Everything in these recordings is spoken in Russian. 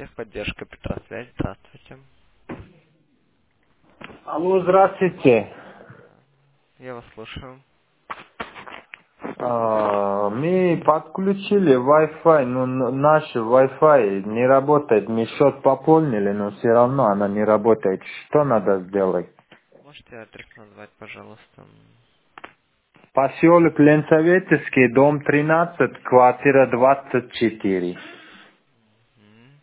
Техподдержка Петросвязь. Здравствуйте. Алло, здравствуйте. Я вас слушаю. Мы подключили Wi-Fi, но наш Wi-Fi не работает. Мы счет пополнили, но все равно она не работает. Что надо сделать? Можете адрес назвать, пожалуйста? Поселок Ленсоветский, дом 13, квартира 24. М.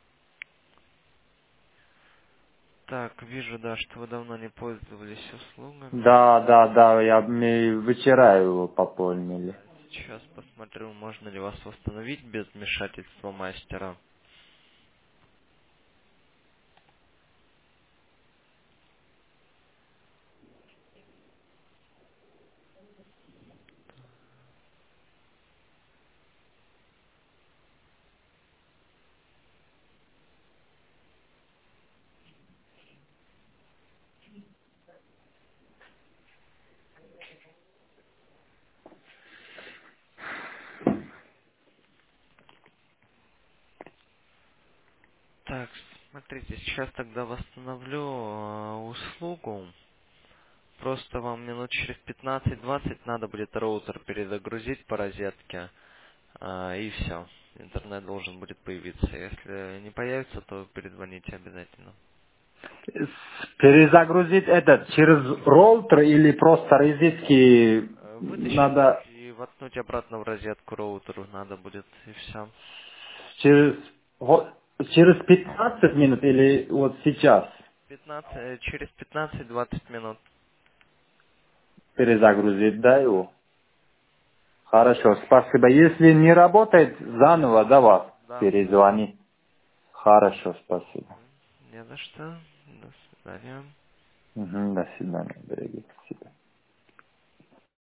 Так, вижу, да, что вы давно не пользовались услугами. Мы вчера его пополнили. Сейчас посмотрю, можно ли вас восстановить без вмешательства мастера. Так, смотрите, сейчас тогда восстановлю услугу. Просто вам минут через 15-20 надо будет роутер перезагрузить по розетке. И все. Интернет должен будет появиться. Если не появится, то перезвоните обязательно. Перезагрузить этот через роутер или просто розетки Вытащить надо и воткнуть обратно в розетку роутеру надо будет, и все. через, через 15 минут или вот сейчас 15, через 15-20 минут. перезагрузить, да, его? Хорошо, спасибо. Если не работает, заново до вас Да. перезвони. Хорошо, спасибо. Не за что. До свидания. Мгм, до свидания, дорогие.